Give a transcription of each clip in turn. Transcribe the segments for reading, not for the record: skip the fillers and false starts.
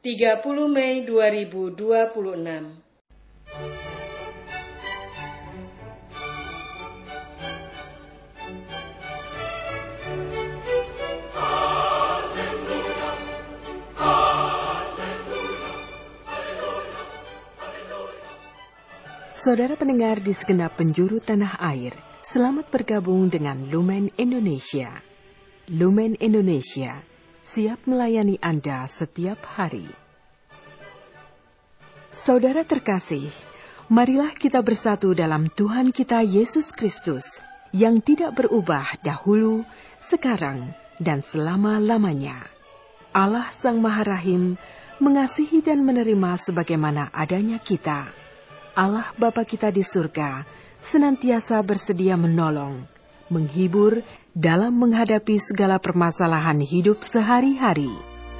30 Mei 2026. Saudara pendengar di segenap penjuru tanah air, selamat bergabung dengan Lumen Indonesia. Lumen Indonesia, siap melayani Anda setiap hari. Saudara terkasih, marilah kita bersatu dalam Tuhan kita Yesus Kristus, yang tidak berubah dahulu, sekarang, dan selama-lamanya. Allah Sang Maha Rahim mengasihi dan menerima sebagaimana adanya kita. Allah Bapa kita di surga senantiasa bersedia menolong, menghibur dalam menghadapi segala permasalahan hidup sehari-hari.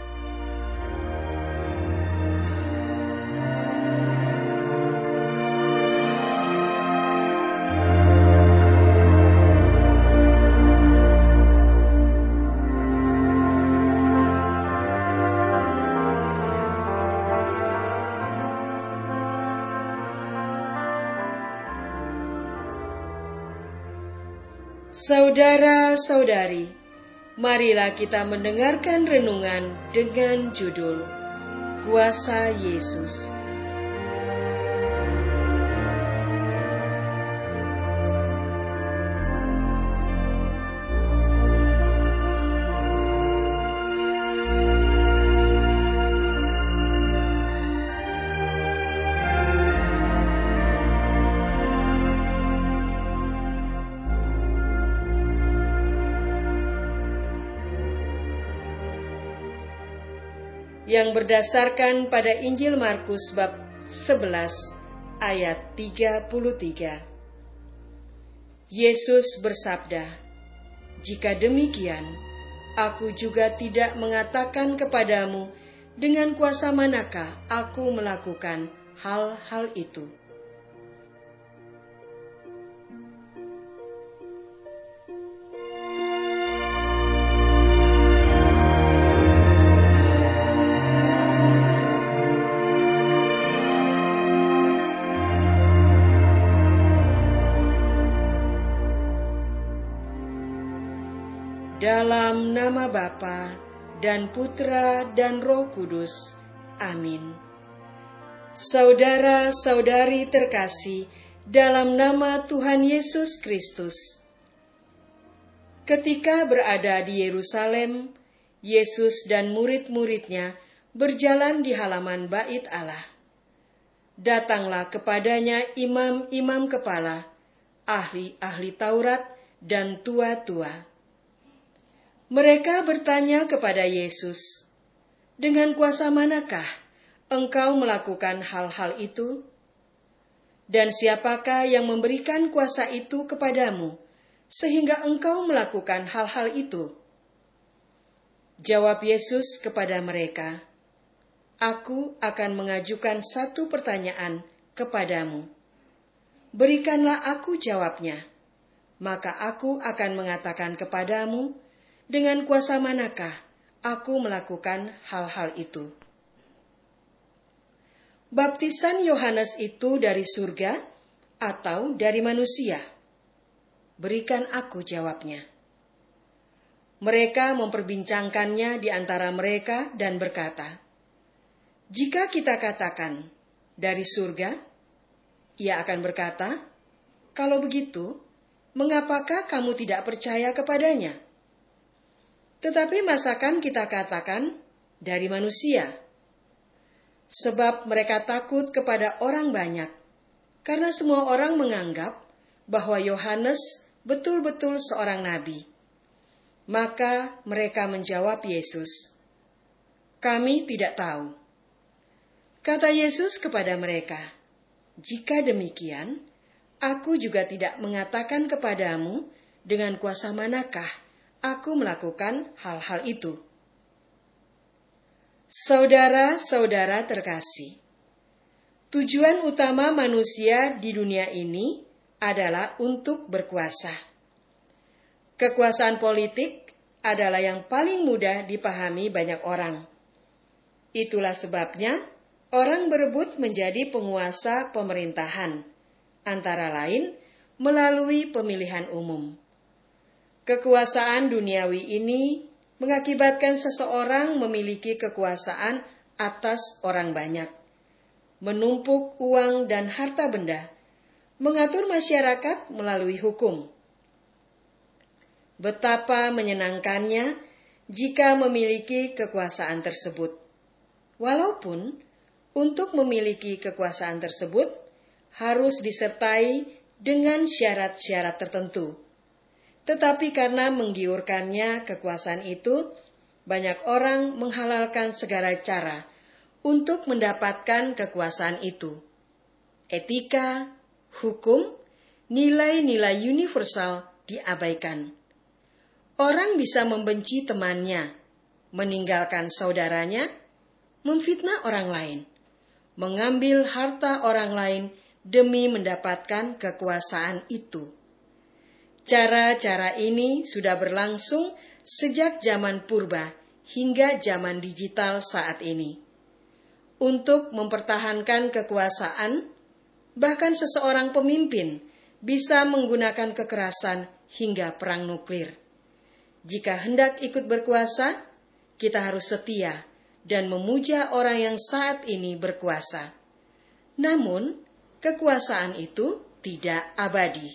Saudara-saudari, marilah kita mendengarkan renungan dengan judul Kuasa Yesus. Yang berdasarkan pada Injil Markus bab 11 ayat 33. Yesus bersabda, "Jika demikian, aku juga tidak mengatakan kepadamu dengan kuasa manakah aku melakukan hal-hal itu." Dalam nama Bapa dan Putra dan Roh Kudus. Amin. Saudara-saudari terkasih dalam nama Tuhan Yesus Kristus. Ketika berada di Yerusalem, Yesus dan murid-muridnya berjalan di halaman Bait Allah. Datanglah kepadanya imam-imam kepala, ahli-ahli Taurat, dan tua-tua. Mereka bertanya kepada Yesus, "Dengan kuasa manakah Engkau melakukan hal-hal itu? Dan siapakah yang memberikan kuasa itu kepadamu, sehingga Engkau melakukan hal-hal itu?" Jawab Yesus kepada mereka, "Aku akan mengajukan satu pertanyaan kepadamu. Berikanlah aku jawabnya, maka aku akan mengatakan kepadamu, dengan kuasa manakah aku melakukan hal-hal itu. Baptisan Yohanes itu dari surga atau dari manusia? Berikan aku jawabnya." Mereka memperbincangkannya di antara mereka dan berkata, "Jika kita katakan dari surga," ia akan berkata, "Kalau begitu, mengapakah kamu tidak percaya kepadanya? Tetapi masakan kita katakan dari manusia?" Sebab mereka takut kepada orang banyak, karena semua orang menganggap bahwa Yohanes betul-betul seorang nabi. Maka mereka menjawab Yesus, "Kami tidak tahu." Kata Yesus kepada mereka, "Jika demikian, aku juga tidak mengatakan kepadamu dengan kuasa manakah aku melakukan hal-hal itu." Saudara-saudara terkasih, tujuan utama manusia di dunia ini adalah untuk berkuasa. Kekuasaan politik adalah yang paling mudah dipahami banyak orang. Itulah sebabnya orang berebut menjadi penguasa pemerintahan, antara lain melalui pemilihan umum. Kekuasaan duniawi ini mengakibatkan seseorang memiliki kekuasaan atas orang banyak, menumpuk uang dan harta benda, mengatur masyarakat melalui hukum. Betapa menyenangkannya jika memiliki kekuasaan tersebut. Walaupun untuk memiliki kekuasaan tersebut harus disertai dengan syarat-syarat tertentu. Tetapi karena menggiurkannya kekuasaan itu, banyak orang menghalalkan segala cara untuk mendapatkan kekuasaan itu. Etika, hukum, nilai-nilai universal diabaikan. Orang bisa membenci temannya, meninggalkan saudaranya, memfitnah orang lain, mengambil harta orang lain demi mendapatkan kekuasaan itu. Cara-cara ini sudah berlangsung sejak zaman purba hingga zaman digital saat ini. Untuk mempertahankan kekuasaan, bahkan seseorang pemimpin bisa menggunakan kekerasan hingga perang nuklir. Jika hendak ikut berkuasa, kita harus setia dan memuja orang yang saat ini berkuasa. Namun, kekuasaan itu tidak abadi.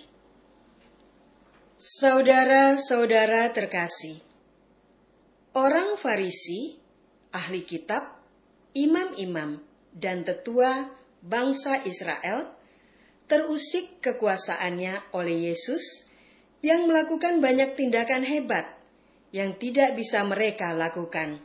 Saudara-saudara terkasih, orang Farisi, ahli kitab, imam-imam, dan tetua bangsa Israel terusik kekuasaannya oleh Yesus yang melakukan banyak tindakan hebat yang tidak bisa mereka lakukan.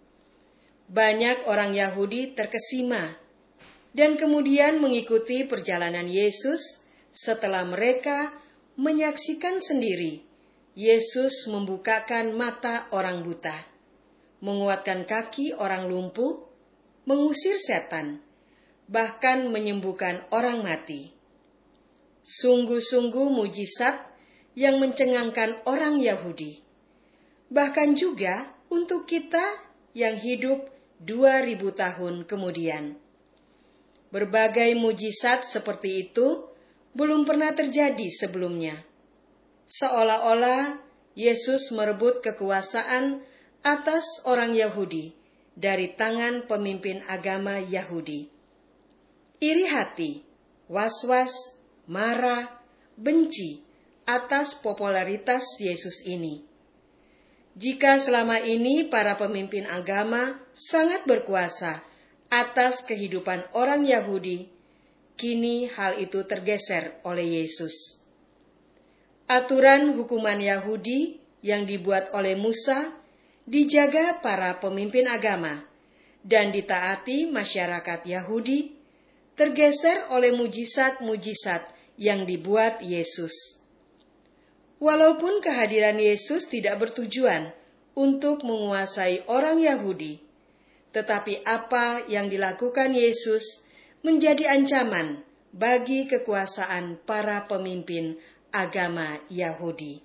Banyak orang Yahudi terkesima dan kemudian mengikuti perjalanan Yesus setelah mereka menyaksikan sendiri Yesus membukakan mata orang buta, menguatkan kaki orang lumpuh, mengusir setan, bahkan menyembuhkan orang mati. Sungguh-sungguh mujizat yang mencengangkan orang Yahudi. Bahkan juga untuk kita yang hidup 2000 tahun kemudian. Berbagai mujizat seperti itu belum pernah terjadi sebelumnya. Seolah-olah Yesus merebut kekuasaan atas orang Yahudi dari tangan pemimpin agama Yahudi. Iri hati, was-was, marah, benci atas popularitas Yesus ini. Jika selama ini para pemimpin agama sangat berkuasa atas kehidupan orang Yahudi, kini hal itu tergeser oleh Yesus. Aturan hukuman Yahudi yang dibuat oleh Musa dijaga para pemimpin agama dan ditaati masyarakat Yahudi, tergeser oleh mujizat-mujizat yang dibuat Yesus. Walaupun kehadiran Yesus tidak bertujuan untuk menguasai orang Yahudi, tetapi apa yang dilakukan Yesus menjadi ancaman bagi kekuasaan para pemimpin agama Yahudi.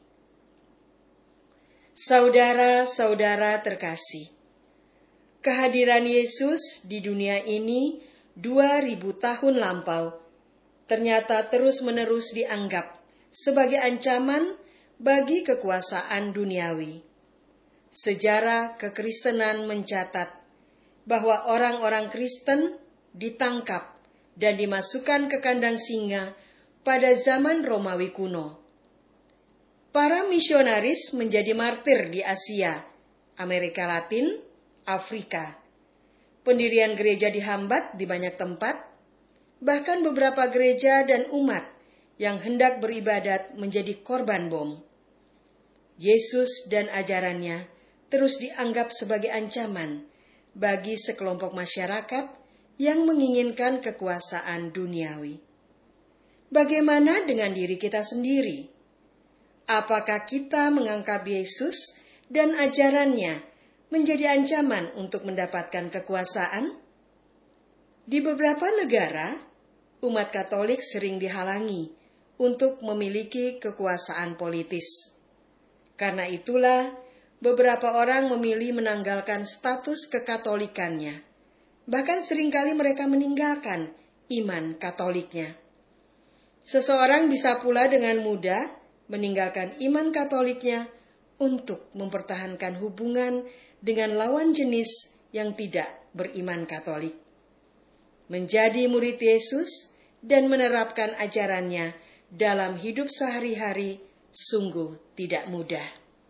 Saudara-saudara terkasih, kehadiran Yesus di dunia ini 2000 tahun lampau ternyata terus-menerus dianggap sebagai ancaman bagi kekuasaan duniawi. Sejarah kekristenan mencatat bahwa orang-orang Kristen ditangkap dan dimasukkan ke kandang singa pada zaman Romawi kuno. Para misionaris menjadi martir di Asia, Amerika Latin, Afrika. Pendirian gereja dihambat di banyak tempat, bahkan beberapa gereja dan umat yang hendak beribadat menjadi korban bom. Yesus dan ajarannya terus dianggap sebagai ancaman bagi sekelompok masyarakat yang menginginkan kekuasaan duniawi. Bagaimana dengan diri kita sendiri? Apakah kita menganggap Yesus dan ajarannya menjadi ancaman untuk mendapatkan kekuasaan? Di beberapa negara, umat Katolik sering dihalangi untuk memiliki kekuasaan politis. Karena itulah, beberapa orang memilih menanggalkan status kekatolikannya Bahkan seringkali mereka meninggalkan iman Katoliknya. Seseorang bisa pula dengan mudah meninggalkan iman Katoliknya untuk mempertahankan hubungan dengan lawan jenis yang tidak beriman Katolik. Menjadi murid Yesus dan menerapkan ajarannya dalam hidup sehari-hari sungguh tidak mudah.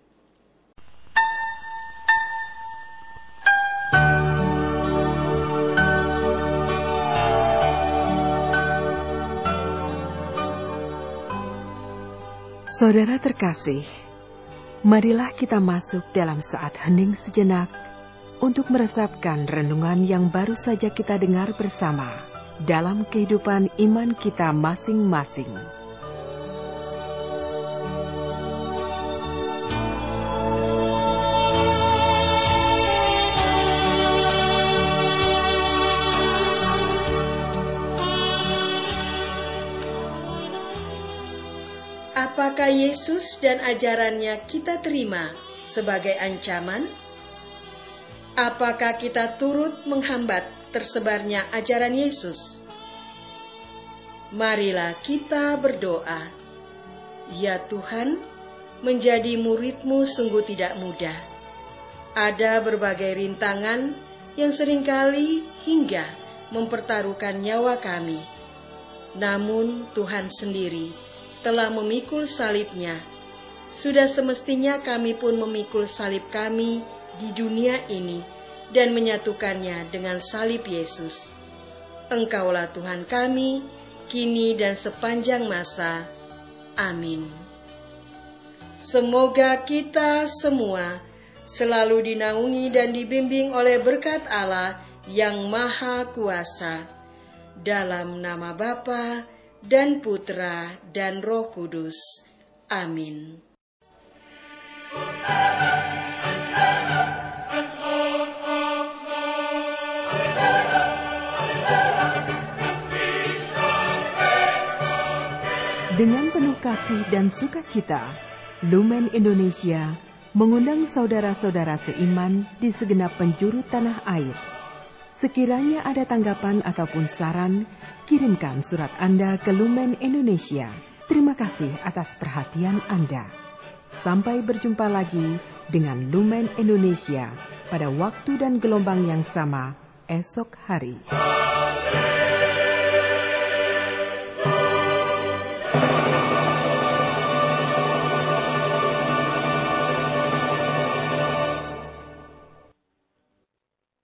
Saudara terkasih, marilah kita masuk dalam saat hening sejenak untuk meresapkan renungan yang baru saja kita dengar bersama dalam kehidupan iman kita masing-masing. Apakah Yesus dan ajarannya kita terima sebagai ancaman? Apakah kita turut menghambat tersebarnya ajaran Yesus? Marilah kita berdoa. Ya Tuhan, menjadi murid-Mu sungguh tidak mudah. Ada berbagai rintangan yang seringkali hingga mempertaruhkan nyawa kami. Namun Tuhan sendiri telah memikul salibnya. Sudah semestinya kami pun memikul salib kami di dunia ini dan menyatukannya dengan salib Yesus. Engkaulah Tuhan kami, kini dan sepanjang masa. Amin. Semoga kita semua selalu dinaungi dan dibimbing oleh berkat Allah yang Maha Kuasa. Dalam nama Bapa dan Putra dan Roh Kudus. Amin. Dengan penuh kasih dan sukacita, Lumen Indonesia mengundang saudara-saudara seiman di segenap penjuru tanah air. Sekiranya ada tanggapan ataupun saran, kirimkan surat Anda ke Lumen Indonesia. Terima kasih atas perhatian Anda. Sampai berjumpa lagi dengan Lumen Indonesia pada waktu dan gelombang yang sama esok hari.